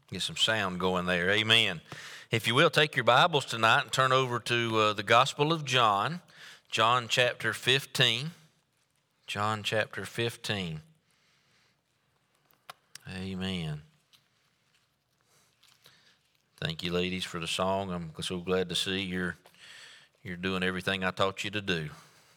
Get some sound going there. Amen. If you will, take your Bibles tonight and turn over to the Gospel of John, John chapter 15. John chapter 15. Amen. Thank you, ladies, for the song. I'm so glad to see you're doing everything I taught you to do.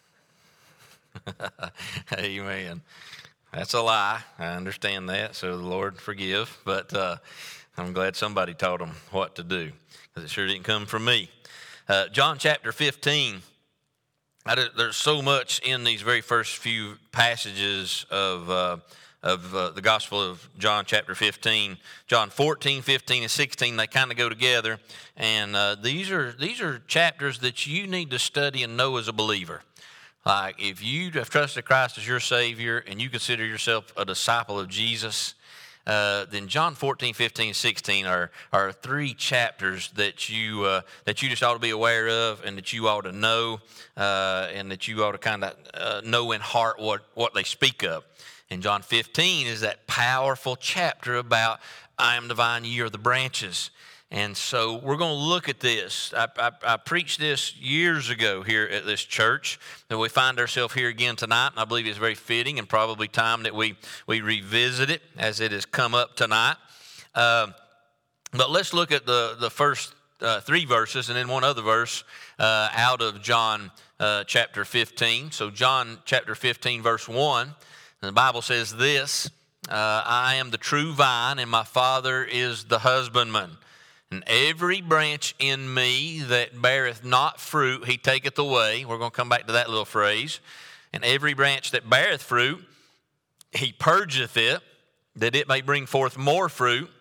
Amen. That's a lie. I understand that, so the Lord forgive. But I'm glad somebody taught them what to do, because it sure didn't come from me. John chapter 15. There's so much in these very first few passages of the Gospel of John chapter 15. John 14, 15, and 16, they kind of go together. And these are chapters that you need to study and know as a believer. Like, if you have trusted Christ as your Savior and you consider yourself a disciple of Jesus, then John 14, 15, and 16 are three chapters that you just ought to be aware of, and that you ought to know, and that you ought to kind of know in heart what they speak of. And John 15 is that powerful chapter about I am the vine, ye are the branches. And so we're going to look at this. I preached this years ago here at this church, and we find ourselves here again tonight, and I believe it's very fitting and probably time that we revisit it as it has come up tonight. But let's look at the first three verses and then one other verse out of John chapter 15. So John chapter 15, verse 1, and the Bible says this, I am the true vine, and my Father is the husbandman. And every branch in me that beareth not fruit, he taketh away. We're going to come back to that little phrase. And every branch that beareth fruit, he purgeth it, that it may bring forth more fruit.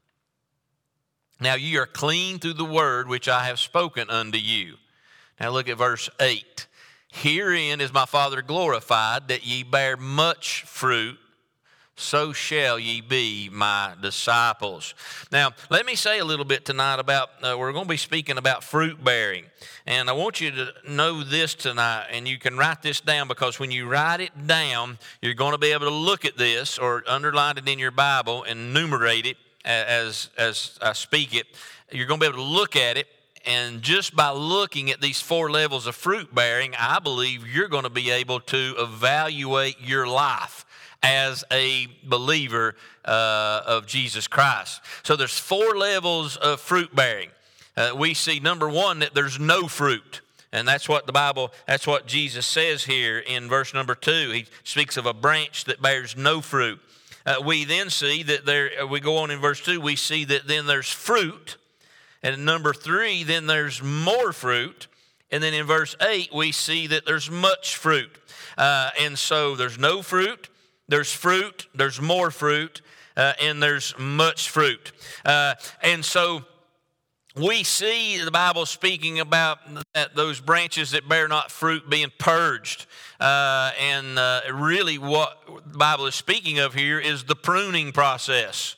Now ye are clean through the word which I have spoken unto you. Now look at verse 8. Herein is my Father glorified, that ye bear much fruit, so shall ye be my disciples. Now, let me say a little bit tonight about, we're going to be speaking about fruit bearing. And I want you to know this tonight, and you can write this down, because when you write it down, you're going to be able to look at this or underline it in your Bible and enumerate it as I speak it. You're going to be able to look at it, and just by looking at these four levels of fruit bearing, I believe you're going to be able to evaluate your life as a believer of Jesus Christ. So there's four levels of fruit bearing. We see, number one, that there's no fruit. And that's what that's what Jesus says here in verse number 2. He speaks of a branch that bears no fruit. We then see that we go on in verse 2, we see that then there's fruit. And number 3, then there's more fruit. And then in verse 8, we see that there's much fruit. And so there's no fruit. There's fruit, there's more fruit, and there's much fruit. And so we see the Bible speaking about those branches that bear not fruit being purged. And really what the Bible is speaking of here is the pruning process.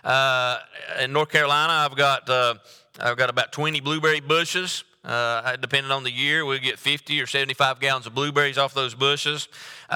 In North Carolina, I've got about 20 blueberry bushes. Depending on the year, we'll get 50 or 75 gallons of blueberries off those bushes.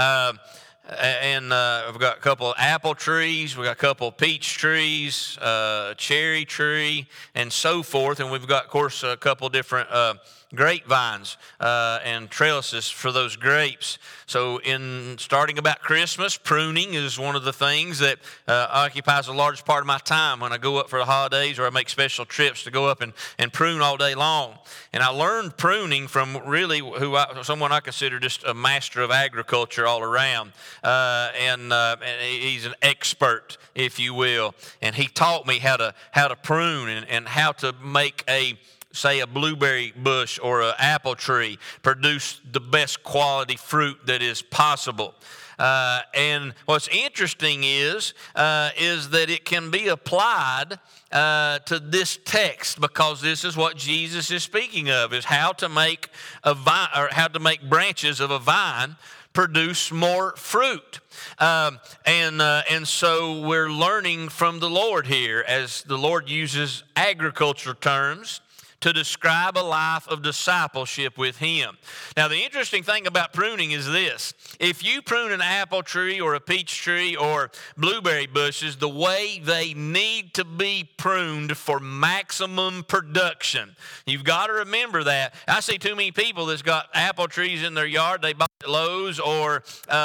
And we've got a couple of apple trees, we've got a couple of peach trees, cherry tree, and so forth. And we've got, of course, a couple of different grapevines and trellises for those grapes. So in starting about Christmas, pruning is one of the things that occupies a large part of my time when I go up for the holidays, or I make special trips to go up and prune all day long. And I learned pruning from really someone I consider just a master of agriculture all around. And he's an expert, if you will. And he taught me how to prune and how to make a blueberry bush or an apple tree produce the best quality fruit that is possible. And what's interesting is that it can be applied to this text, because this is what Jesus is speaking of, is how to make a vine, or how to make branches of a vine produce more fruit. And so we're learning from the Lord here, as the Lord uses agriculture terms to describe a life of discipleship with Him. Now, the interesting thing about pruning is this. If you prune an apple tree or a peach tree or blueberry bushes, the way they need to be pruned for maximum production. You've got to remember that. I see too many people that's got apple trees in their yard they bought at Lowe's, or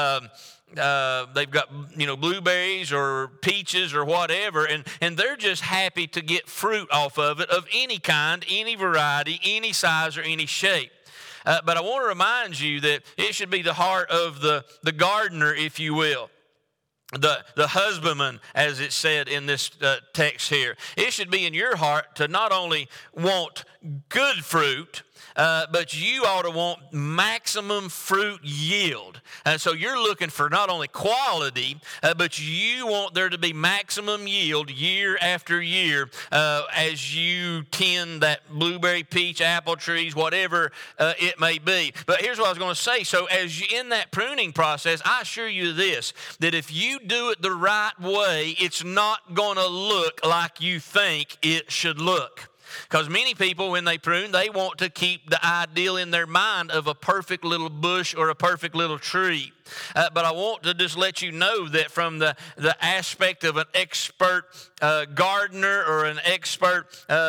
they've got blueberries or peaches or whatever, and they're just happy to get fruit off of it of any kind, any variety, any size, or any shape. But I want to remind you that it should be the heart of the gardener, if you will. The husbandman, as it said in this text here. It should be in your heart to not only want good fruit, but you ought to want maximum fruit yield. So you're looking for not only quality, but you want there to be maximum yield year after year as you tend that blueberry, peach, apple trees, whatever it may be. But here's what I was going to say. So as you in that pruning process, I assure you this, that if you do it the right way, it's not going to look like you think it should look. Because many people, when they prune, they want to keep the ideal in their mind of a perfect little bush or a perfect little tree. But I want to just let you know that from the aspect of an expert gardener or an expert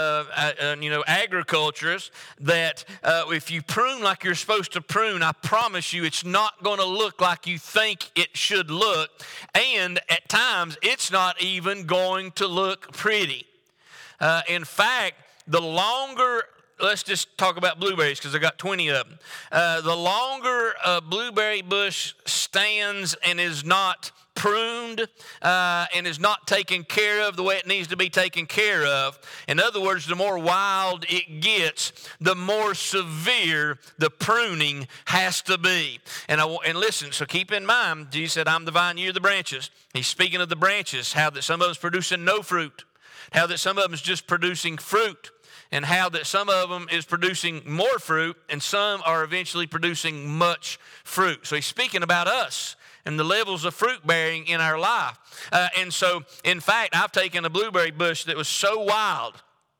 agriculturist, that if you prune like you're supposed to prune, I promise you it's not going to look like you think it should look. And at times, it's not even going to look pretty. In fact, the longer, let's just talk about blueberries because I got 20 of them. The longer a blueberry bush stands and is not pruned and is not taken care of the way it needs to be taken care of, in other words, the more wild it gets, the more severe the pruning has to be. And listen, so keep in mind, Jesus said, I'm the vine, you're the branches. He's speaking of the branches, how that some of them's producing no fruit, how that some of them is just producing fruit, and how that some of them is producing more fruit, and some are eventually producing much fruit. So he's speaking about us and the levels of fruit bearing in our life. And so, in fact, I've taken a blueberry bush that was so wild,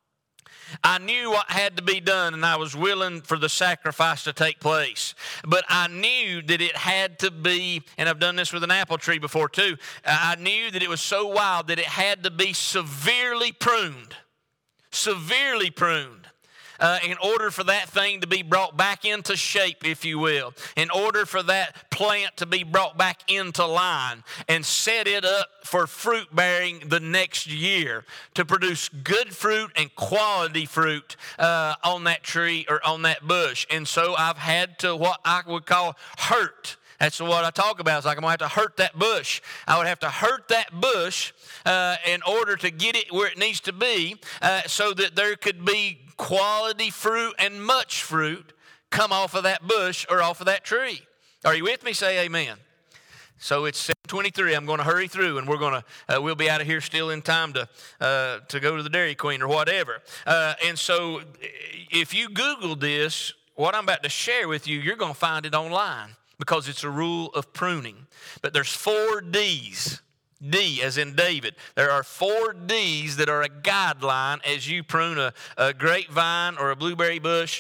I knew what had to be done, and I was willing for the sacrifice to take place. But I knew that it had to be, and I've done this with an apple tree before too, I knew that it was so wild that it had to be severely pruned. Severely pruned. In order for that thing to be brought back into shape, if you will, in order for that plant to be brought back into line and set it up for fruit bearing the next year to produce good fruit and quality fruit on that tree or on that bush. And so I've had to what I would call hurt. That's what I talk about. It's like I'm going to have to hurt that bush. I would have to hurt that bush in order to get it where it needs to be so that there could be quality fruit and much fruit come off of that bush or off of that tree. Are you with me? Say amen. So it's 7:23. I'm going to hurry through, and we'll be out of here still in time to go to the Dairy Queen or whatever. And so if you Google this, what I'm about to share with you, you're going to find it online, because it's a rule of pruning. But there's 4 D's. D as in David. There are 4 D's that are a guideline as you prune a grapevine or a blueberry bush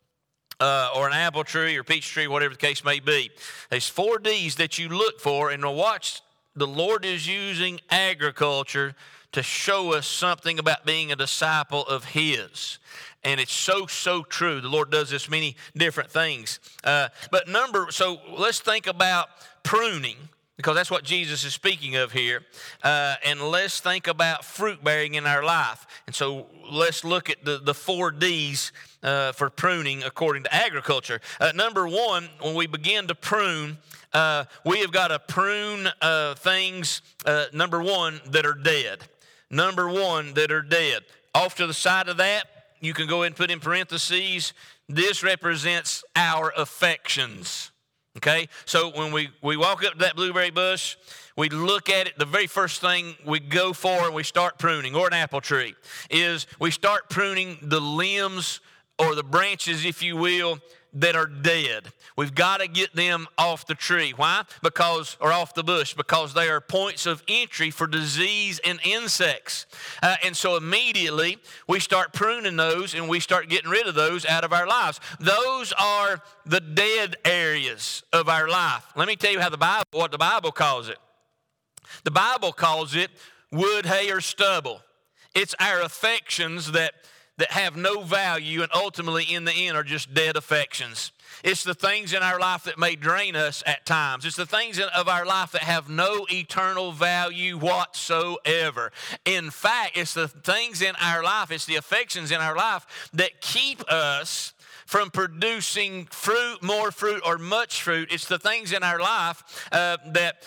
or an apple tree or peach tree, whatever the case may be. There's 4 D's that you look for, and watch, the Lord is using agriculture to show us something about being a disciple of His. And it's so true. The Lord does this many different things. So let's think about pruning, because that's what Jesus is speaking of here. And let's think about fruit bearing in our life. And so let's look at the 4 D's for pruning according to agriculture. Number 1, when we begin to prune, we have got to prune things, number 1, that are dead. Number 1, that are dead. Off to the side of that, you can go ahead and put in parentheses, this represents our affections. Okay? So when we walk up to that blueberry bush, we look at it, the very first thing we go for and we start pruning, or an apple tree, is we start pruning the limbs or the branches, if you will, that are dead. We've got to get them off the tree. Why? Or off the bush, because they are points of entry for disease and insects. And so immediately we start pruning those and we start getting rid of those out of our lives. Those are the dead areas of our life. Let me tell you what the Bible calls it. The Bible calls it wood, hay, or stubble. It's our affections that have no value and ultimately in the end are just dead affections. It's the things in our life that may drain us at times. It's the things of our life that have no eternal value whatsoever. In fact, it's the things in our life, it's the affections in our life that keep us from producing fruit, more fruit, or much fruit. It's the things in our life that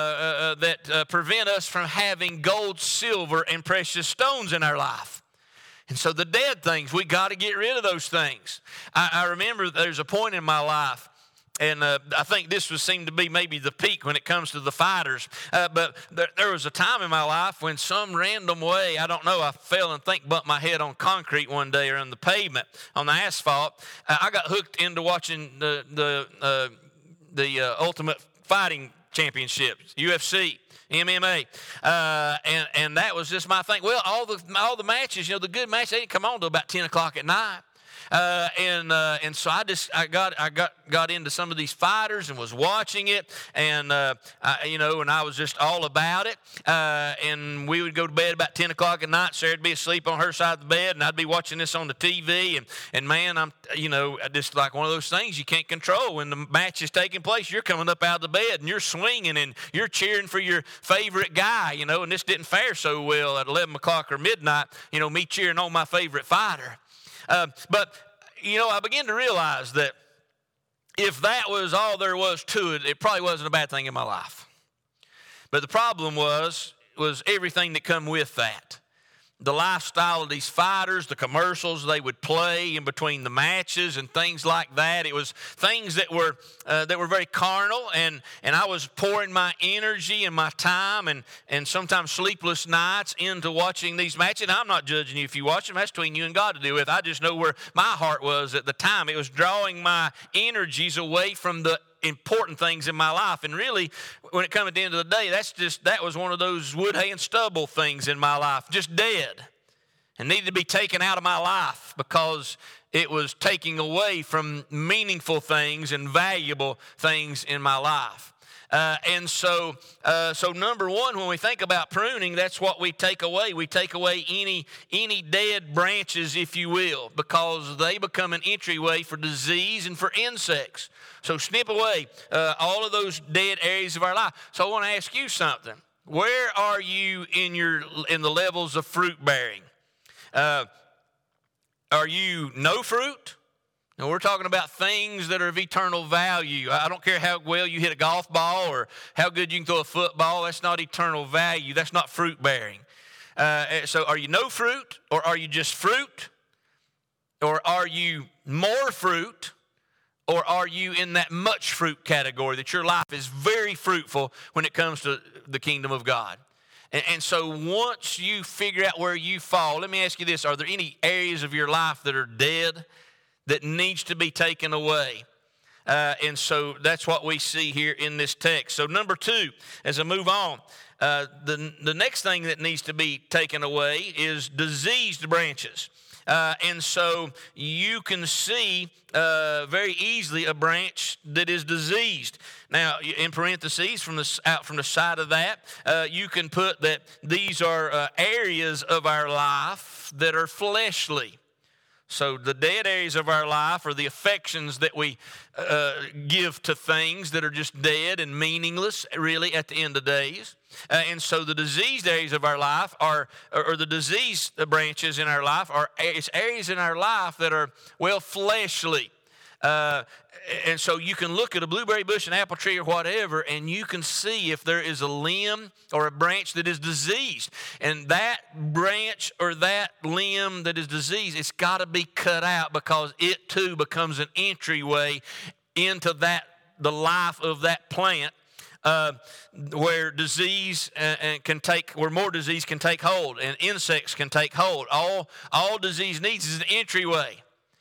prevent us from having gold, silver, and precious stones in our life. And so the dead things, we got to get rid of those things. I remember there's a point in my life, and I think this seemed to be maybe the peak when it comes to the fighters. But there was a time in my life when some random way, I don't know, I fell and bumped my head on concrete one day or on the pavement, on the asphalt. I got hooked into watching the Ultimate Fighting Championships, UFC. MMA, and that was just my thing. Well, all the matches, the good matches, they didn't come on until about 10 o'clock at night. And so I got into some of these fighters and was watching it, and and I was just all about it. And we would go to bed about 10 o'clock at night. Sarah'd be asleep on her side of the bed, and I'd be watching this on the TV. And man, I'm just like one of those things you can't control. When the match is taking place, you're coming up out of the bed and you're swinging and you're cheering for your favorite guy. And this didn't fare so well at 11 o'clock or midnight. Me cheering on my favorite fighter. But I began to realize that if that was all there was to it, it probably wasn't a bad thing in my life. But the problem was everything that come with that. The lifestyle of these fighters, the commercials they would play in between the matches and things like that. It was things that were very carnal, and I was pouring my energy and my time and sometimes sleepless nights into watching these matches. And I'm not judging you if you watch them. That's between you and God to deal with. I just know where my heart was at the time. It was drawing my energies away from the important things in my life. And really, when it comes at the end of the day, that was one of those wood, hay, and stubble things in my life, just dead, and needed to be taken out of my life because it was taking away from meaningful things and valuable things in my life. So number one, when we think about pruning, that's what we take away. We take away any dead branches, if you will, because they become an entryway for disease and for insects. So snip away all of those dead areas of our life. So I want to ask you something. Where are you in the levels of fruit bearing? Are you no fruit? Now, we're talking about things that are of eternal value. I don't care how well you hit a golf ball or how good you can throw a football. That's not eternal value. That's not fruit bearing. So are you no fruit, or are you just fruit? Or are you more fruit? Or are you in that much fruit category, that your life is very fruitful when it comes to the kingdom of God? And so once you figure out where you fall, let me ask you this. Are there any areas of your life that are dead that needs to be taken away? And so that's what we see here in this text. So number two, as I move on, the next thing that needs to be taken away is diseased branches. And so you can see very easily a branch that is diseased. Now, in parentheses, out from the side of that, you can put that these are areas of our life that are fleshly. So the dead areas of our life are the affections that we give to things that are just dead and meaningless, really, at the end of days. And so the diseased areas of our life or the diseased branches in our life it's areas in our life that are, fleshly. And so you can look at a blueberry bush, an apple tree, or whatever, and you can see if there is a limb or a branch that is diseased. And that branch or that limb that is diseased, it's got to be cut out, because it too becomes an entryway into the life of that plant, where disease where more disease can take hold and insects can take hold. All disease needs is an entryway.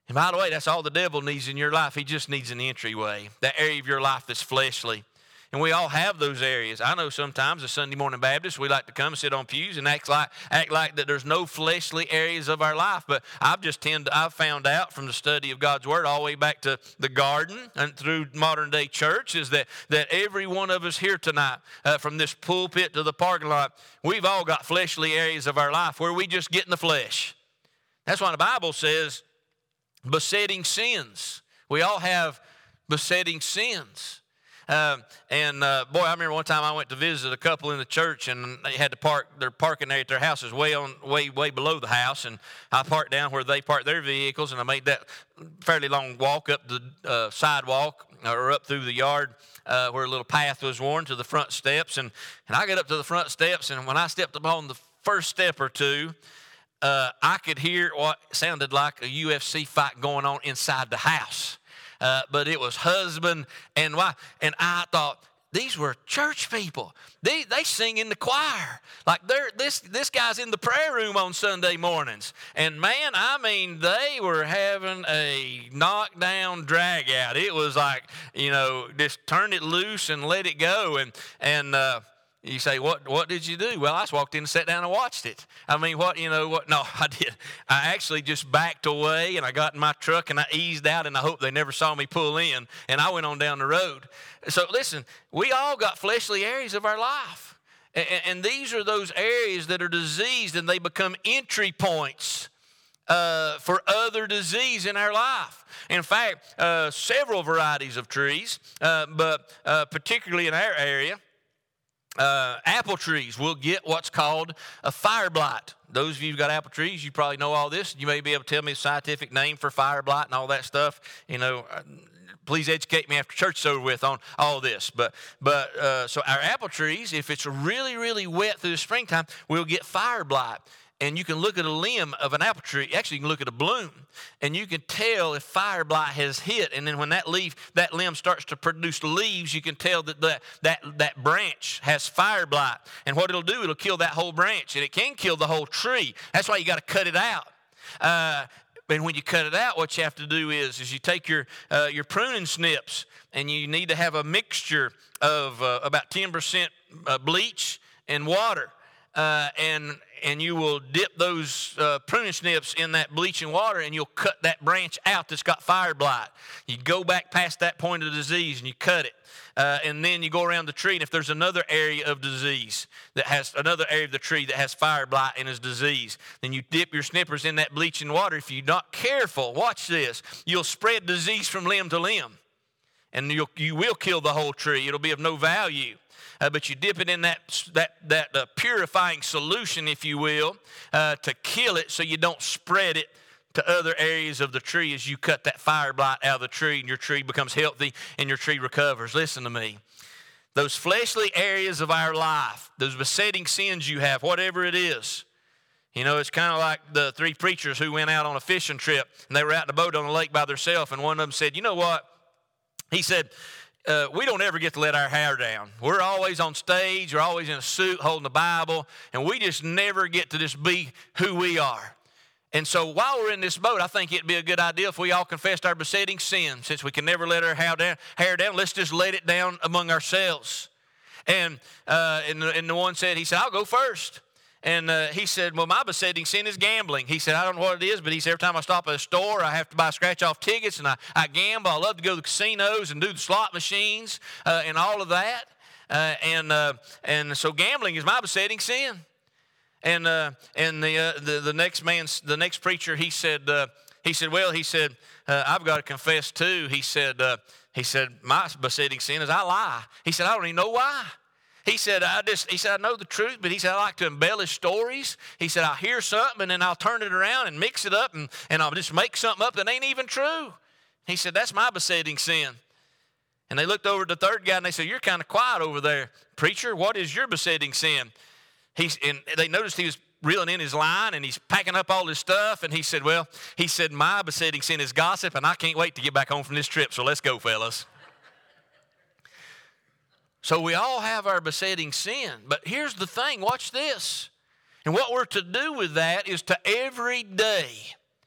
And by the way, that's all the devil needs in your life. He just needs an entryway, that area of your life that's fleshly. And we all have those areas. I know sometimes as Sunday morning Baptists, we like to come and sit on pews and act like that there's no fleshly areas of our life. But I've found out from the study of God's Word all the way back to the garden and through modern day church is that every one of us here tonight, from this pulpit to the parking lot, we've all got fleshly areas of our life where we just get in the flesh. That's why the Bible says besetting sins. We all have besetting sins. Boy, I remember one time I went to visit a couple in the church, and they had to park. Their parking area at their house is way below the house, and I parked down where they parked their vehicles, and I made that fairly long walk up the sidewalk or up through the yard where a little path was worn to the front steps, and I got up to the front steps, and when I stepped up on the first step or two, I could hear what sounded like a UFC fight going on inside the house. But it was husband and wife. And I thought, these were church people. They sing in the choir. Like this guy's in the prayer room on Sunday mornings. And man, I mean, they were having a knockdown drag out. It was like, just turn it loose and let it go. And you say, what did you do? Well, I just walked in and sat down and watched it. I mean, what? No, I did. I actually just backed away, and I got in my truck, and I eased out, and I hope they never saw me pull in, and I went on down the road. So listen, we all got fleshly areas of our life, and these are those areas that are diseased, and they become entry points for other disease in our life. In fact, several varieties of trees, but particularly in our area, apple trees will get what's called a fire blight. Those of you who've got apple trees, you probably know all this. You may be able to tell me the scientific name for fire blight and all that stuff. Please educate me after church is over with on all this. But so our apple trees, if it's really, really wet through the springtime, will get fire blight. And you can look at a limb of an apple tree. Actually, you can look at a bloom, and you can tell if fire blight has hit. And then when that limb starts to produce leaves, you can tell that branch has fire blight. And what it'll do, it'll kill that whole branch, and it can kill the whole tree. That's why you got to cut it out. And when you cut it out, what you have to do is you take your pruning snips, and you need to have a mixture of about 10% bleach and water. And you will dip those pruning snips in that bleaching water, and you'll cut that branch out that's got fire blight. You go back past that point of disease, and you cut it. And then you go around the tree, and if there's another area of disease that has another area of the tree that has fire blight and is disease, then you dip your snippers in that bleaching water. If you're not careful, watch this, you'll spread disease from limb to limb, and you will kill the whole tree. It'll be of no value. But you dip it in that purifying solution, if you will, to kill it so you don't spread it to other areas of the tree as you cut that fire blight out of the tree, and your tree becomes healthy and your tree recovers. Listen to me. Those fleshly areas of our life, those besetting sins you have, whatever it is, it's kind of like the three preachers who went out on a fishing trip, and they were out in the boat on the lake by themselves, and one of them said, you know what? He said, we don't ever get to let our hair down. We're always on stage. We're always in a suit holding the Bible, and we just never get to just be who we are. And so while we're in this boat, I think it'd be a good idea if we all confessed our besetting sin. Since we can never let our hair down, let's just let it down among ourselves. And the one said, he said, I'll go first. And he said, well, my besetting sin is gambling. He said, I don't know what it is, but he said, every time I stop at a store, I have to buy scratch-off tickets, and I gamble. I love to go to the casinos and do the slot machines and all of that. And so gambling is my besetting sin. And the next preacher, he said, I've got to confess too. He said, my besetting sin is I lie. He said, I don't even know why. He said, I know the truth, but he said, I like to embellish stories. He said, I'll hear something, and then I'll turn it around and mix it up, and I'll just make something up that ain't even true. He said, that's my besetting sin. And they looked over at the third guy, and they said, you're kind of quiet over there. Preacher, what is your besetting sin? And they noticed he was reeling in his line, and he's packing up all his stuff, and he said, my besetting sin is gossip, and I can't wait to get back home from this trip, so let's go, fellas. So we all have our besetting sin. But here's the thing, watch this. And what we're to do with that is to every day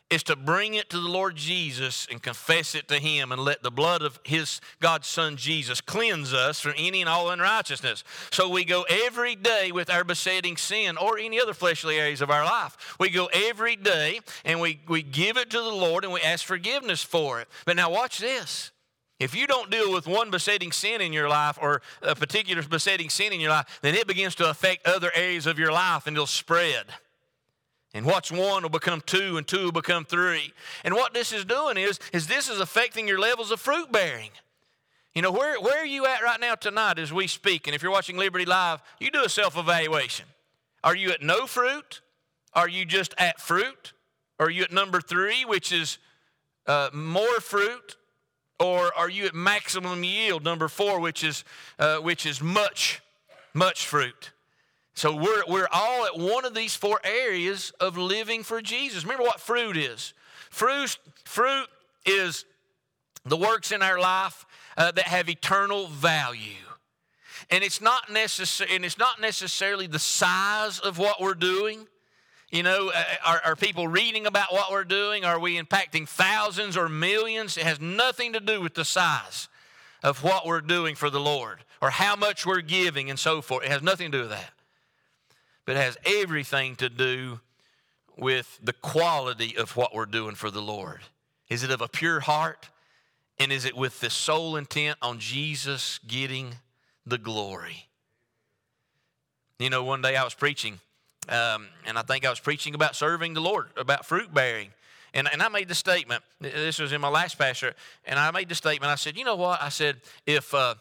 is to bring it to the Lord Jesus and confess it to Him and let the blood of God's Son Jesus cleanse us from any and all unrighteousness. So we go every day with our besetting sin or any other fleshly areas of our life. We go every day and we give it to the Lord and we ask forgiveness for it. But now watch this. If you don't deal with one besetting sin in your life or a particular besetting sin in your life, then it begins to affect other areas of your life and it'll spread. And what's one will become two, and two will become three. And what this is doing is this is affecting your levels of fruit bearing. You know, where are you at right now tonight as we speak? And if you're watching Liberty Live, you do a self-evaluation. Are you at no fruit? Are you just at fruit? Are you at number 3, which is more fruit? Or are you at maximum yield, number 4, which is much fruit? So we're all at one of these 4 areas of living for Jesus. Remember what fruit is. Fruit is the works in our life that have eternal value. And it's not necessarily the size of what we're doing. You know, are people reading about what we're doing? Are we impacting thousands or millions? It has nothing to do with the size of what we're doing for the Lord or how much we're giving and so forth. It has nothing to do with that. But it has everything to do with the quality of what we're doing for the Lord. Is it of a pure heart? And is it with the sole intent on Jesus getting the glory? You know, one day I was preaching, and I think I was preaching about serving the Lord, about fruit bearing. And I made the statement, this was in my last pastor, and I made the statement, I said, you know what? I said, after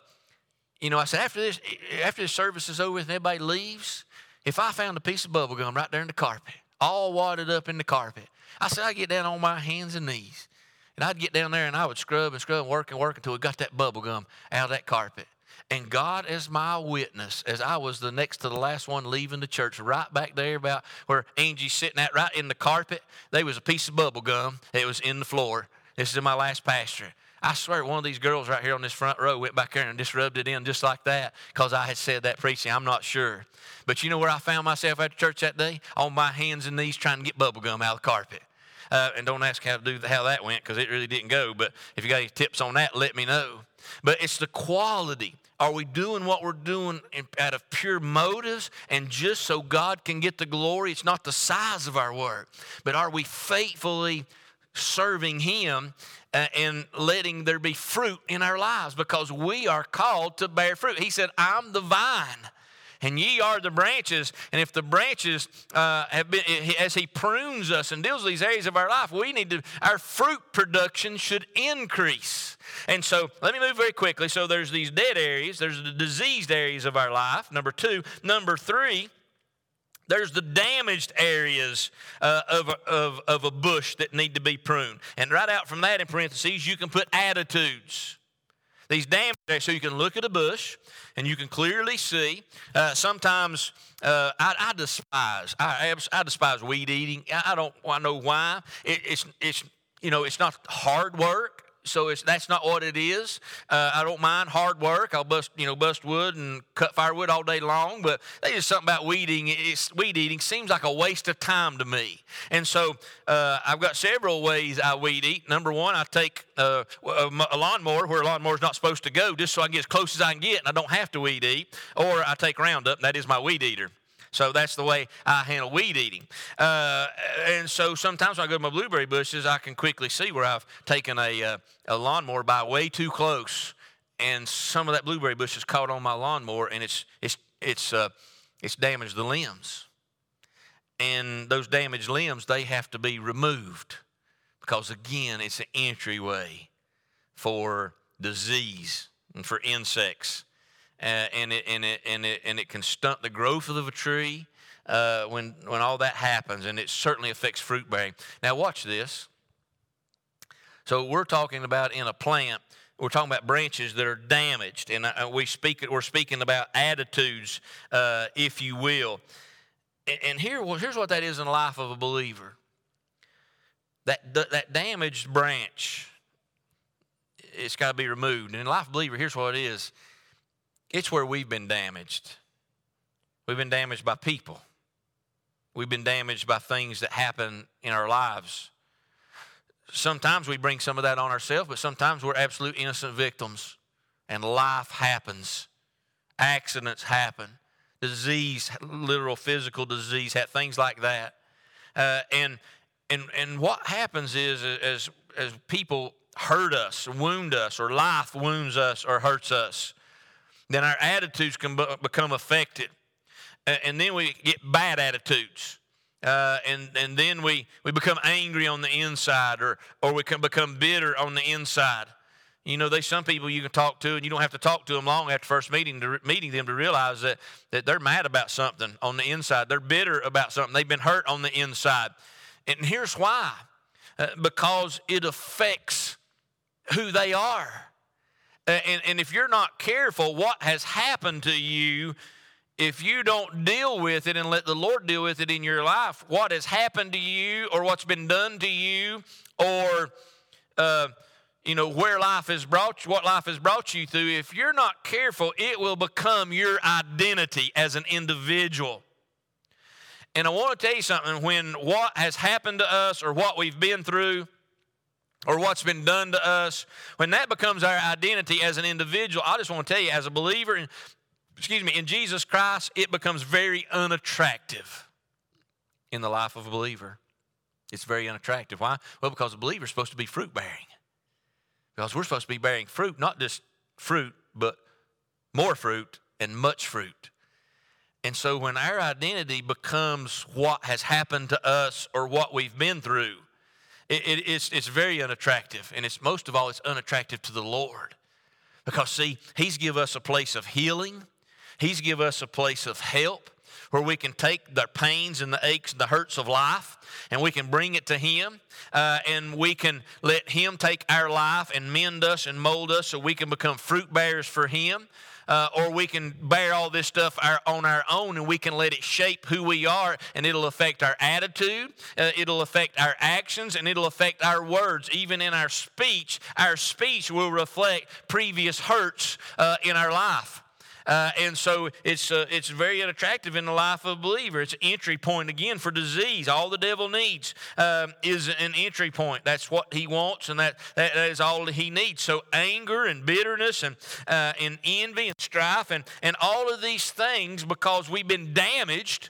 this service is over with and everybody leaves, if I found a piece of bubble gum right there in the carpet, all wadded up in the carpet, I said I'd get down on my hands and knees. And I'd get down there and I would scrub and work until we got that bubble gum out of that carpet. And God as my witness, as I was the next to the last one leaving the church, right back there about where Angie's sitting at, right in the carpet, there was a piece of bubble gum. It was in the floor. This is in my last pasture. I swear one of these girls right here on this front row went back there and just rubbed it in just like that because I had said that preaching. I'm not sure. But you know where I found myself after church that day? On my hands and knees trying to get bubble gum out of the carpet. And don't ask how that went because it really didn't go. But if you got any tips on that, let me know. But it's the quality. Are we doing what we're doing out of pure motives and just so God can get the glory? It's not the size of our work, but are we faithfully serving Him and letting there be fruit in our lives? Because we are called to bear fruit. He said, I'm the vine, and ye are the branches. And if the branches have been, as He prunes us and deals with these areas of our life, our fruit production should increase. And so let me move very quickly. So there's these dead areas. There's the diseased areas of our life, number 2. Number 3, there's the damaged areas of a bush that need to be pruned. And right out from that in parentheses, you can put attitudes. These damaged areas, so you can look at a bush and you can clearly see. Sometimes I despise weed eating. I know why. It's not hard work. So that's not what it is. I don't mind hard work. I'll bust wood and cut firewood all day long. But there's just something about weed eating. Weed eating seems like a waste of time to me. And so I've got several ways I weed eat. Number 1, I take a lawnmower where a lawnmower's not supposed to go, just so I can get as close as I can get, and I don't have to weed eat. Or I take Roundup, and that is my weed eater. So that's the way I handle weed eating. And so sometimes when I go to my blueberry bushes, I can quickly see where I've taken a lawnmower by way too close, and some of that blueberry bush is caught on my lawnmower, and it's damaged the limbs. And those damaged limbs, they have to be removed because, again, it's an entryway for disease and for insects. And it can stunt the growth of a tree when all that happens, and it certainly affects fruit bearing. Now watch this. So we're talking about in a plant, we're talking about branches that are damaged, and we're speaking about attitudes, if you will. And here's what that is in the life of a believer. That damaged branch, it's got to be removed. And in the life of a believer, here's what it is. It's where we've been damaged. We've been damaged by people. We've been damaged by things that happen in our lives. sometimes we bring some of that on ourselves, but sometimes we're absolute innocent victims. And life happens. Accidents happen. Disease, literal physical disease, things like that. And what happens is as people hurt us, wound us, or life wounds us or hurts us, then our attitudes can become affected. And then we get bad attitudes. And then we become angry on the inside, or we can become bitter on the inside. You know, there's some people you can talk to, and you don't have to talk to them long after first meeting them to realize that they're mad about something on the inside. They're bitter about something. They've been hurt on the inside. And here's why. Because it affects who they are. And if you're not careful, what has happened to you, if you don't deal with it and let the Lord deal with it in your life, what has happened to you or what's been done to you, or where life has brought you, what life has brought you through, if you're not careful, it will become your identity as an individual. And I want to tell you something, when what has happened to us or what we've been through or what's been done to us, when that becomes our identity as an individual, I just want to tell you, as a believer in Jesus Christ, it becomes very unattractive in the life of a believer. It's very unattractive. Why? Well, because a believer is supposed to be fruit-bearing. Because we're supposed to be bearing fruit, not just fruit, but more fruit and much fruit. And so when our identity becomes what has happened to us or what we've been through, it's very unattractive. And it's most of all, it's unattractive to the Lord. Because, see, He's given us a place of healing. He's given us a place of help where we can take the pains and the aches and the hurts of life and we can bring it to Him, and we can let Him take our life and mend us and mold us so we can become fruit bearers for Him. Or we can bear all this stuff on our own, and we can let it shape who we are, and it'll affect our attitude, it'll affect our actions, and it'll affect our words. Even in our speech will reflect previous hurts in our life. And so it's very unattractive in the life of a believer. It's an entry point, again, for disease. All the devil needs is an entry point. That's what he wants, and that is all he needs. So anger and bitterness and envy and strife and all of these things, because we've been damaged,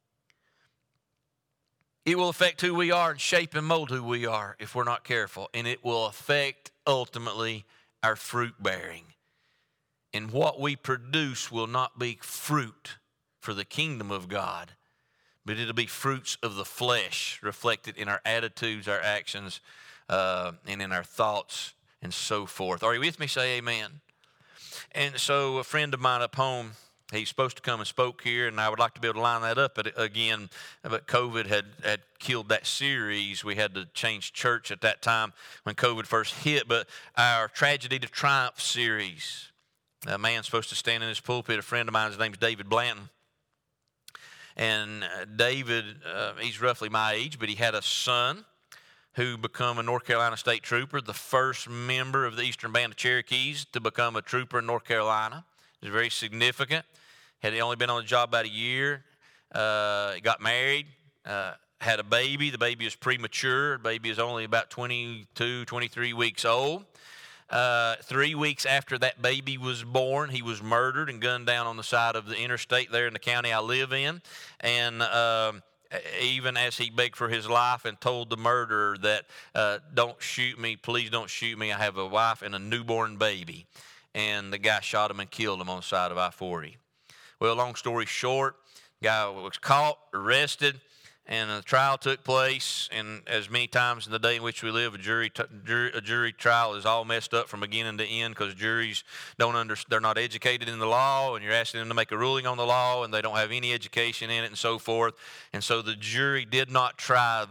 it will affect who we are and shape and mold who we are if we're not careful. And it will affect, ultimately, our fruit bearing. And what we produce will not be fruit for the kingdom of God, but it'll be fruits of the flesh reflected in our attitudes, our actions, and in our thoughts and so forth. Are you with me? Say amen. And so a friend of mine up home, he's supposed to come and spoke here, and I would like to be able to line that up again, but COVID had killed that series. We had to change church at that time when COVID first hit, but our Tragedy to Triumph series. A man's supposed to stand in his pulpit, a friend of mine, his name's David Blanton. And David, he's roughly my age, but he had a son who became a North Carolina state trooper, the first member of the Eastern Band of Cherokees to become a trooper in North Carolina. It was very significant. Had only been on the job about a year. He got married, had a baby. The baby was premature. The baby is only about 22, 23 weeks old. 3 weeks after that baby was born, he was murdered and gunned down on the side of the interstate there in the county I live in. And even as he begged for his life and told the murderer that, don't shoot me, please don't shoot me, I have a wife and a newborn baby. And the guy shot him and killed him on the side of I-40. Well, long story short, the guy was caught, arrested, and a trial took place. And as many times in the day in which we live, a jury trial is all messed up from beginning to end, because juries they're not educated in the law, and you're asking them to make a ruling on the law, and they don't have any education in it, and so forth. And so the jury did not find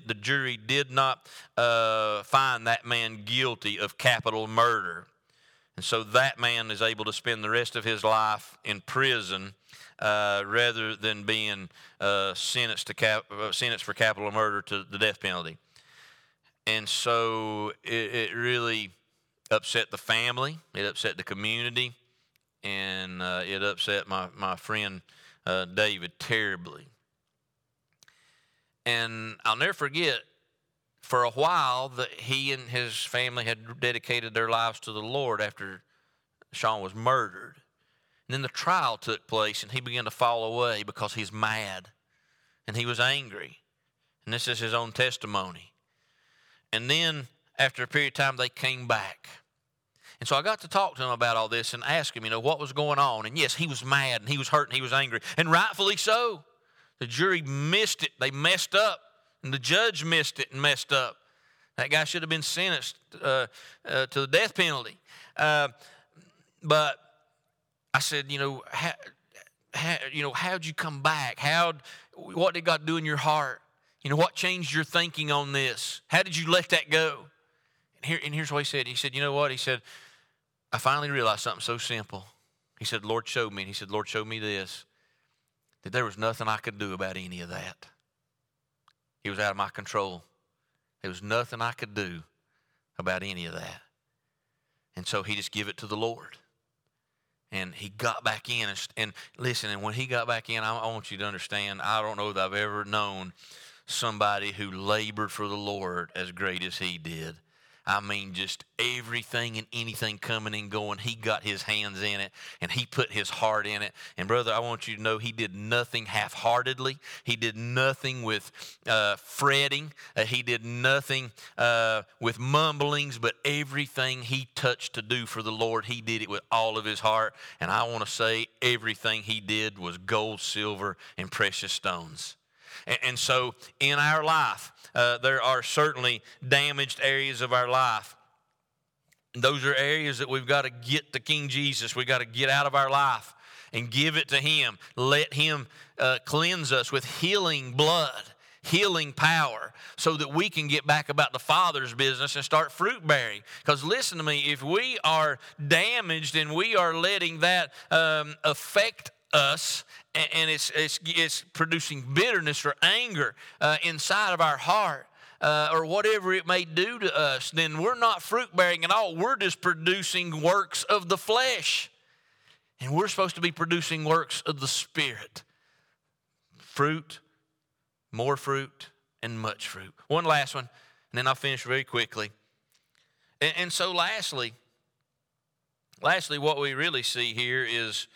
that man guilty of capital murder. And so that man is able to spend the rest of his life in prison, rather than being sentenced for capital murder to the death penalty. And so it really upset the family, it upset the community, and it upset my friend David terribly. And I'll never forget, for a while, he and his family had dedicated their lives to the Lord after Sean was murdered. And then the trial took place, and he began to fall away because he's mad, and he was angry. And this is his own testimony. And then, after a period of time, they came back. And so I got to talk to him about all this and ask him, what was going on. And yes, he was mad, and he was hurt, and he was angry, and rightfully so. The jury missed it. They messed up, and the judge missed it and messed up. That guy should have been sentenced to the death penalty. But I said, how'd you come back? What did God do in your heart? What changed your thinking on this? How did you let that go? And here's what he said. He said, you know what? He said, I finally realized something so simple. He said, Lord showed me. And he said, Lord showed me this, that there was nothing I could do about any of that. It was out of my control. There was nothing I could do about any of that. And so he just gave it to the Lord. And he got back in. And listen, and when he got back in, I want you to understand, I don't know that I've ever known somebody who labored for the Lord as great as he did. I mean, just everything and anything coming and going, he got his hands in it, and he put his heart in it. And brother, I want you to know he did nothing half-heartedly. He did nothing with fretting. He did nothing with mumblings, but everything he touched to do for the Lord, he did it with all of his heart. And I want to say everything he did was gold, silver, and precious stones. And so in our life, there are certainly damaged areas of our life. Those are areas that we've got to get to King Jesus. We've got to get out of our life and give it to him. Let him cleanse us with healing blood, healing power, so that we can get back about the Father's business and start fruit bearing. Because listen to me, if we are damaged and we are letting that affect us, and it's producing bitterness or anger inside of our heart, or whatever it may do to us, then we're not fruit bearing at all. We're just producing works of the flesh, and we're supposed to be producing works of the Spirit. Fruit, more fruit, and much fruit. One last one, and then I'll finish very quickly. And so lastly, what we really see here is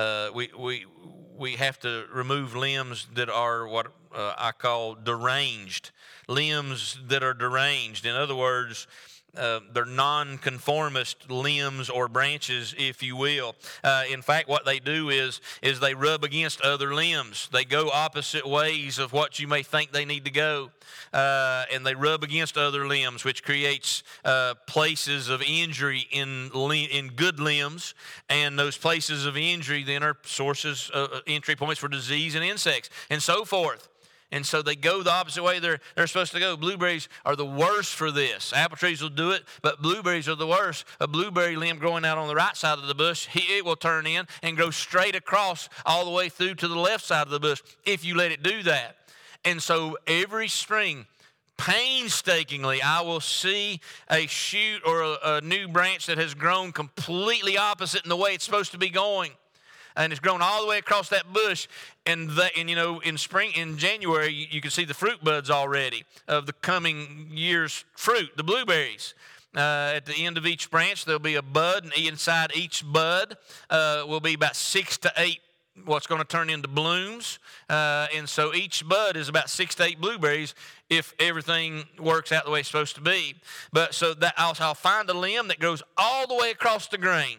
we have to remove limbs that are what I call deranged. Limbs that are deranged. In other words, they're nonconformist limbs or branches, if you will. In fact, what they do is they rub against other limbs. They go opposite ways of what you may think they need to go. And they rub against other limbs, which creates places of injury in good limbs. And those places of injury then are sources, entry points for disease and insects and so forth. And so they go the opposite way they're supposed to go. Blueberries are the worst for this. Apple trees will do it, but blueberries are the worst. A blueberry limb growing out on the right side of the bush, it will turn in and go straight across all the way through to the left side of the bush if you let it do that. And so every spring, painstakingly, I will see a shoot or a new branch that has grown completely opposite in the way it's supposed to be going. And it's grown all the way across that bush. And in spring, in January, you can see the fruit buds already of the coming year's fruit, the blueberries. At the end of each branch, there'll be a bud, and inside each bud will be about 6 to 8 what's going to turn into blooms. And so each bud is about 6 to 8 blueberries if everything works out the way it's supposed to be. But so that I'll find a limb that goes all the way across the grain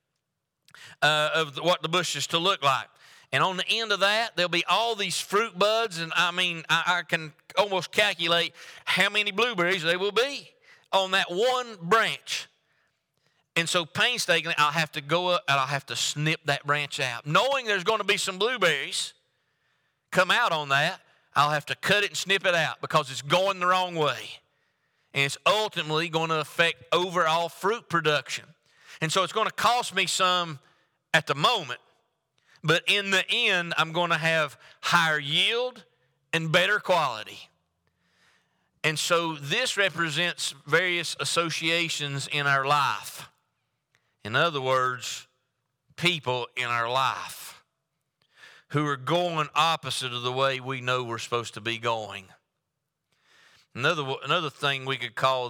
of what the bush is to look like. And on the end of that, there'll be all these fruit buds, and I can almost calculate how many blueberries there will be on that one branch. And so painstakingly, I'll have to go up and I'll have to snip that branch out. Knowing there's going to be some blueberries come out on that, I'll have to cut it and snip it out because it's going the wrong way. And it's ultimately going to affect overall fruit production. And so it's going to cost me some at the moment, but in the end, I'm going to have higher yield and better quality. And so this represents various associations in our life. In other words, people in our life who are going opposite of the way we know we're supposed to be going. Another thing we could call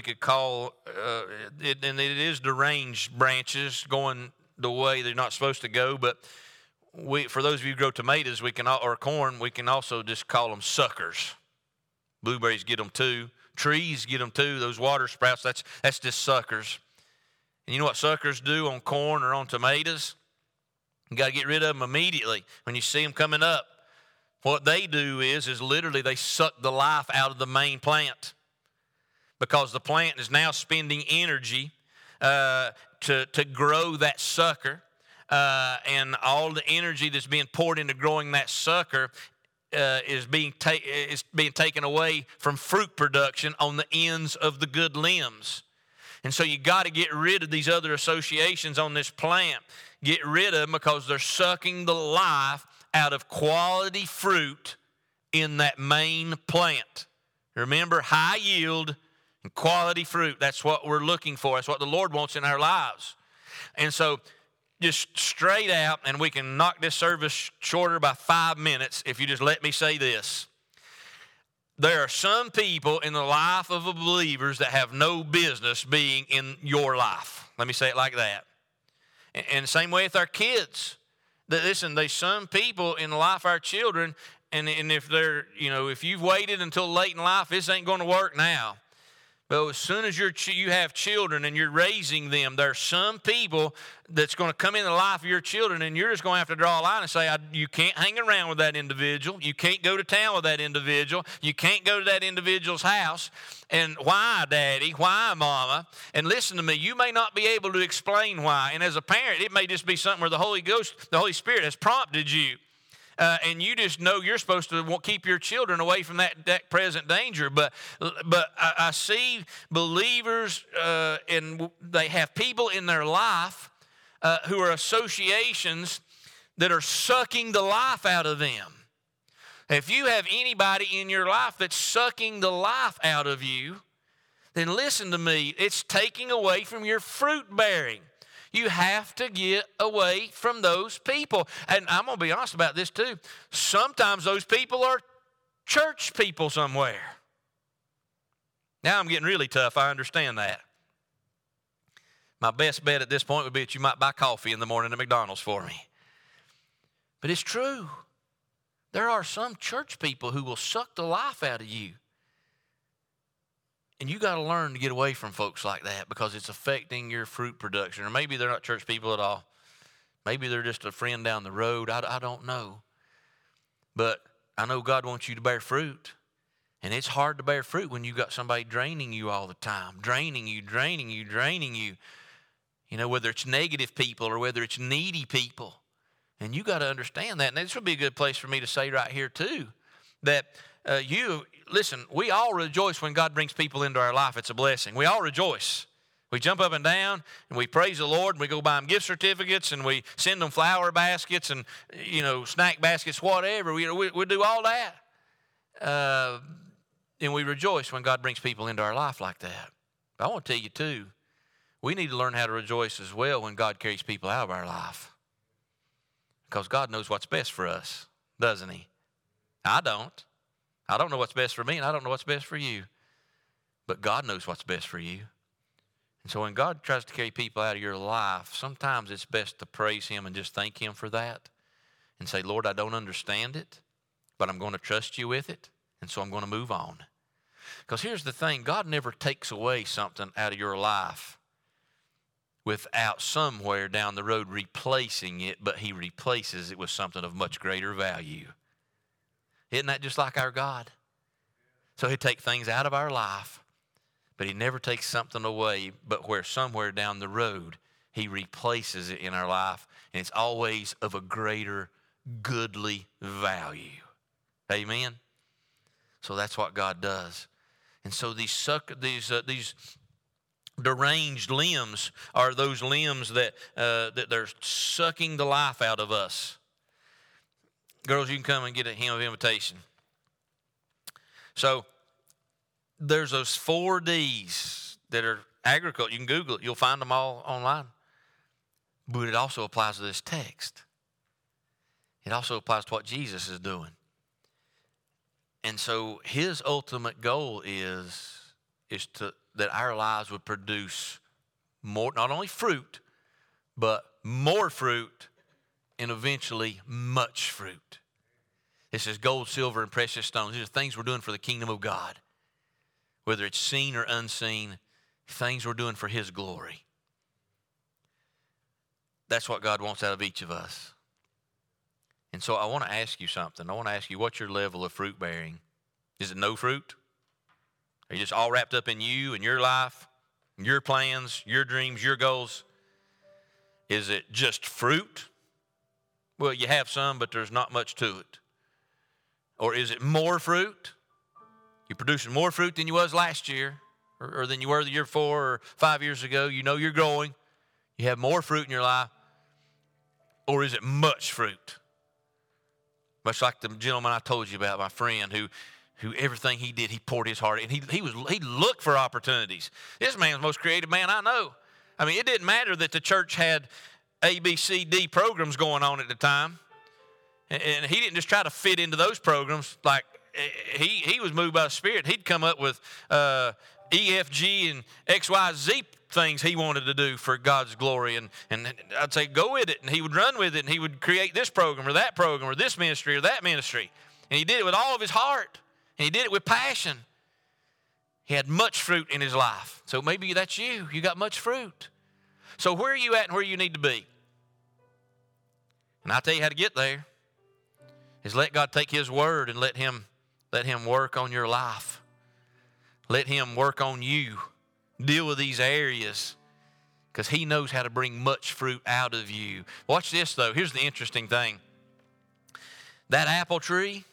it, and it is deranged branches going the way they're not supposed to go. But for those of you who grow tomatoes, or corn, we can also just call them suckers. Blueberries get them too. Trees get them too. Those water sprouts, that's just suckers. And you know what suckers do on corn or on tomatoes? You got to get rid of them immediately when you see them coming up. What they do is literally they suck the life out of the main plant, because the plant is now spending energy to grow that sucker, and all the energy that's being poured into growing that sucker is being taken away from fruit production on the ends of the good limbs. And so you got to get rid of these other associations on this plant. Get rid of them, because they're sucking the life out of quality fruit in that main plant. Remember, high yield and quality fruit. That's what we're looking for. That's what the Lord wants in our lives. And so just straight out, and we can knock this service shorter by 5 minutes if you just let me say this. There are some people in the life of believers that have no business being in your life. Let me say it like that. And the same way with our kids. Listen, there's some people in the life of our children, and if if you've waited until late in life, this ain't going to work now. But as soon as you have children and you're raising them, there are some people that's going to come in the life of your children, and you're just going to have to draw a line and say, you can't hang around with that individual. You can't go to town with that individual. You can't go to that individual's house. And why, Daddy? Why, Mama? And listen to me, you may not be able to explain why. And as a parent, it may just be something where the Holy Spirit has prompted you. And you just know you're supposed to keep your children away from that present danger. But I see believers, and they have people in their life who are associations that are sucking the life out of them. If you have anybody in your life that's sucking the life out of you, then listen to me, it's taking away from your fruit bearing. You have to get away from those people. And I'm going to be honest about this too. Sometimes those people are church people somewhere. Now I'm getting really tough. I understand that. My best bet at this point would be that you might buy coffee in the morning at McDonald's for me. But it's true. There are some church people who will suck the life out of you. And you got to learn to get away from folks like that, because it's affecting your fruit production. Or maybe they're not church people at all. Maybe they're just a friend down the road. I don't know. But I know God wants you to bear fruit. And it's hard to bear fruit when you've got somebody draining you all the time. Draining you. You know, whether it's negative people or whether it's needy people. And you got to understand that. And this would be a good place for me to say right here too, that listen, we all rejoice when God brings people into our life. It's a blessing. We all rejoice. We jump up and down and we praise the Lord, and we go buy them gift certificates, and we send them flower baskets and, snack baskets, whatever. We do all that. And we rejoice when God brings people into our life like that. But I want to tell you too, we need to learn how to rejoice as well when God carries people out of our life. Because God knows what's best for us, doesn't He? I don't. I don't know what's best for me, and I don't know what's best for you. But God knows what's best for you. And so when God tries to carry people out of your life, sometimes it's best to praise Him and just thank Him for that. And say, Lord, I don't understand it, but I'm going to trust you with it, and so I'm going to move on. Because here's the thing, God never takes away something out of your life without somewhere down the road replacing it, but He replaces it with something of much greater value. Isn't that just like our God? So He'll take things out of our life, but He never takes something away, but where somewhere down the road He replaces it in our life, and it's always of a greater goodly value. Amen? So that's what God does. And so these deranged limbs are those limbs that they're sucking the life out of us. Girls, you can come and get a hymn of invitation. So there's those 4 Ds that are agriculture. You can Google it. You'll find them all online. But it also applies to this text. It also applies to what Jesus is doing. And so his ultimate goal is that our lives would produce more, not only fruit, but more fruit and eventually much fruit. This is gold, silver, and precious stones. These are things we're doing for the kingdom of God. Whether it's seen or unseen, things we're doing for his glory. That's what God wants out of each of us. And so I want to ask you something. I want to ask you, what's your level of fruit bearing? Is it no fruit? Are you just all wrapped up in you and your life, your plans, your dreams, your goals? Is it just fruit? Well, you have some, but there's not much to it. Or is it more fruit? You're producing more fruit than you was last year, or than you were the year before, or 5 years ago. You know you're growing. You have more fruit in your life. Or is it much fruit? Much like the gentleman I told you about, my friend, who everything he did, he poured his heart in. He looked for opportunities. This man's the most creative man I know. I mean, it didn't matter that the church had A, B, C, D programs going on at the time. And he didn't just try to fit into those programs. Like, he was moved by the Spirit. He'd come up with E, F, G, and X, Y, Z things he wanted to do for God's glory. And I'd say, go with it. And he would run with it. And he would create this program or this ministry or that ministry. And he did it with all of his heart. And he did it with passion. He had much fruit in his life. So maybe that's you. You got much fruit. So where are you at and where you need to be? And I'll tell you how to get there. Is let God take his word and let him work on your life. Let him work on you. Deal with these areas because he knows how to bring much fruit out of you. Watch this, though. Here's the interesting thing. That apple tree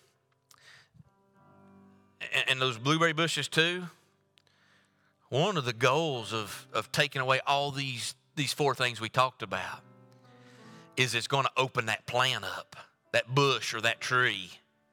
and those blueberry bushes too, one of the goals of taking away all these four things we talked about is it's going to open that plant up, that bush or that tree.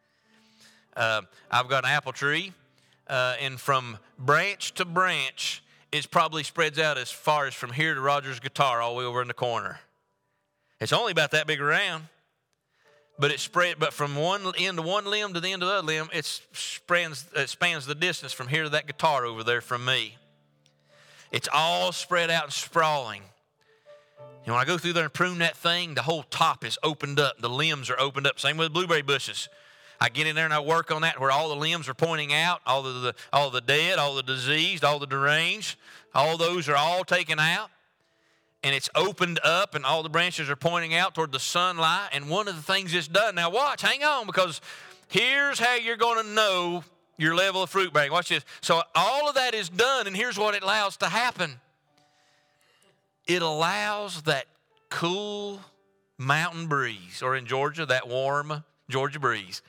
I've got an apple tree, and from branch to branch, it probably spreads out as far as from here to Roger's guitar all the way over in the corner. It's only about that big around, but it spread. But from one end of one limb to the end of the other limb, it spans the distance from here to that guitar over there from me. It's all spread out and sprawling. And when I go through there and prune that thing, the whole top is opened up. The limbs are opened up. Same with blueberry bushes. I get in there and I work on that where all the limbs are pointing out, all the dead, all the diseased, all the deranged, all those are all taken out. And it's opened up and all the branches are pointing out toward the sunlight. And one of the things it's done, now watch, hang on, because here's how you're going to know your level of fruit bearing. Watch this. So all of that is done, and here's what it allows to happen. It allows that cool mountain breeze, or in Georgia, that warm Georgia breeze.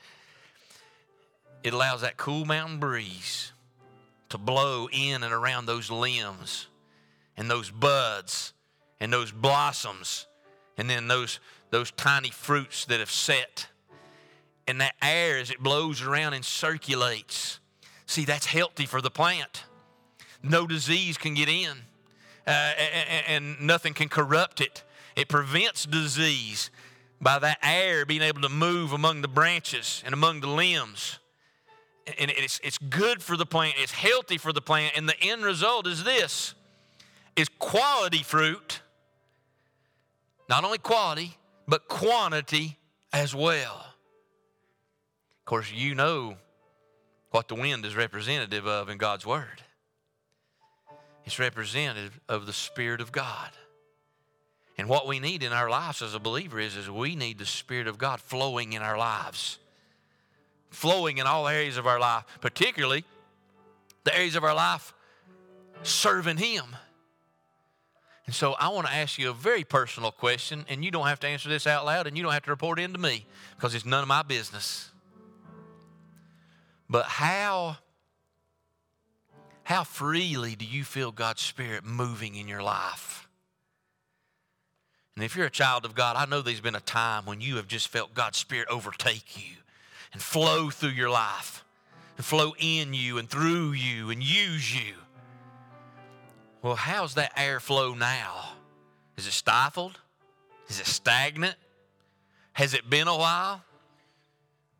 It allows that cool mountain breeze to blow in and around those limbs and those buds and those blossoms and then those tiny fruits that have set. And that air, as it blows around and circulates, see, that's healthy for the plant. No disease can get in, and nothing can corrupt it. It prevents disease by that air being able to move among the branches and among the limbs. And it's good for the plant. It's healthy for the plant. And the end result is this, is quality fruit. Not only quality, but quantity as well. Of course, you know what the wind is representative of in God's Word. It's representative of the Spirit of God. And what we need in our lives as a believer is we need the Spirit of God flowing in our lives. Flowing in all areas of our life, particularly the areas of our life serving Him. And so I want to ask you a very personal question, and you don't have to answer this out loud, and you don't have to report it in to me, because it's none of my business. But how freely do you feel God's Spirit moving in your life? And if you're a child of God, I know there's been a time when you have just felt God's Spirit overtake you and flow through your life and flow in you and through you and use you. Well, how's that airflow now? Is it stifled? Is it stagnant? Has it been a while?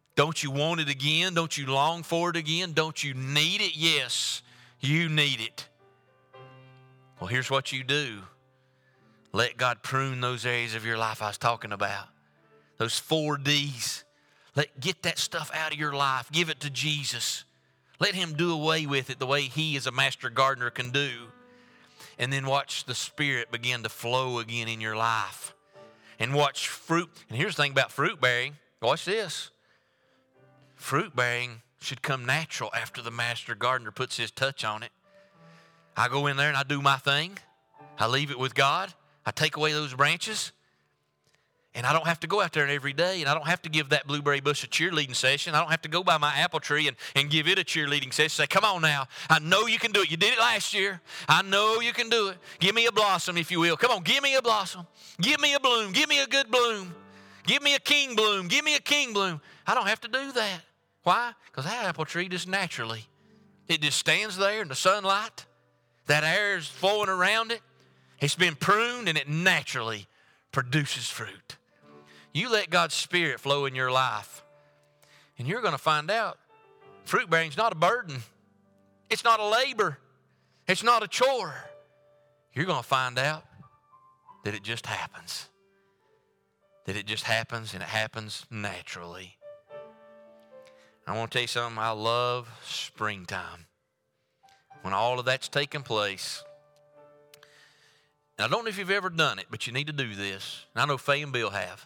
Don't you want it again? Don't you long for it again? Don't you need it? Yes, you need it. Well, here's what you do. Let God prune those areas of your life I was talking about. Those 4 Ds. Get that stuff out of your life. Give it to Jesus. Let Him do away with it the way He as a master gardener can do. And then watch the Spirit begin to flow again in your life. And watch fruit. And here's the thing about fruit bearing. Watch this. Fruit bearing should come natural after the master gardener puts his touch on it. I go in there and I do my thing. I leave it with God. I take away those branches. And I don't have to go out there every day, and I don't have to give that blueberry bush a cheerleading session. I don't have to go by my apple tree and give it a cheerleading session. Say, come on now. I know you can do it. You did it last year. I know you can do it. Give me a blossom, if you will. Come on, give me a blossom. Give me a bloom. Give me a good bloom. Give me a king bloom. Give me a king bloom. I don't have to do that. Why? Because that apple tree just naturally, it just stands there in the sunlight. That air is flowing around it. It's been pruned, and it naturally produces fruit. You let God's Spirit flow in your life, and you're going to find out fruit bearing is not a burden. It's not a labor. It's not a chore. You're going to find out that it just happens. That it just happens, and it happens naturally. I want to tell you something. I love springtime. When all of that's taking place. And I don't know if you've ever done it, but you need to do this. And I know Faye and Bill have.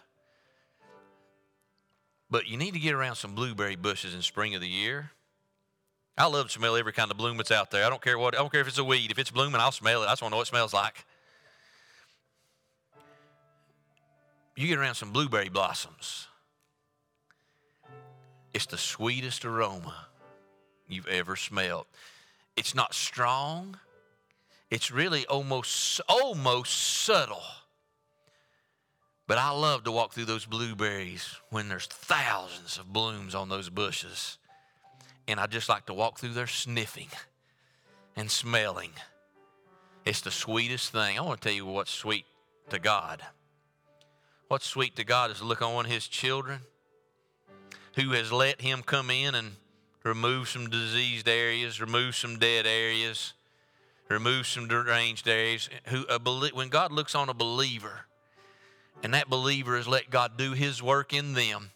But you need to get around some blueberry bushes in spring of the year. I love to smell every kind of bloom that's out there. I don't care if it's a weed. If it's blooming, I'll smell it. I just want to know what it smells like. You get around some blueberry blossoms. It's the sweetest aroma you've ever smelled. It's not strong. It's really almost subtle. But I love to walk through those blueberries when there's thousands of blooms on those bushes. And I just like to walk through there sniffing and smelling. It's the sweetest thing. I want to tell you what's sweet to God. What's sweet to God is to look on one of His children who has let Him come in and remove some diseased areas, remove some dead areas, remove some deranged areas. When God looks on a believer, and that believer has let God do His work in them,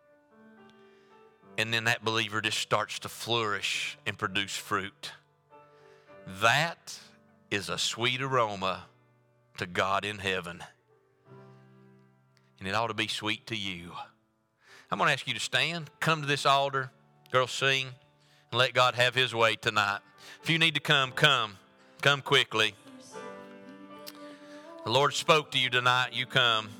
and then that believer just starts to flourish and produce fruit. That is a sweet aroma to God in heaven. And it ought to be sweet to you. I'm going to ask you to stand, come to this altar, girls sing, and let God have His way tonight. If you need to come quickly. The Lord spoke to you tonight, you come.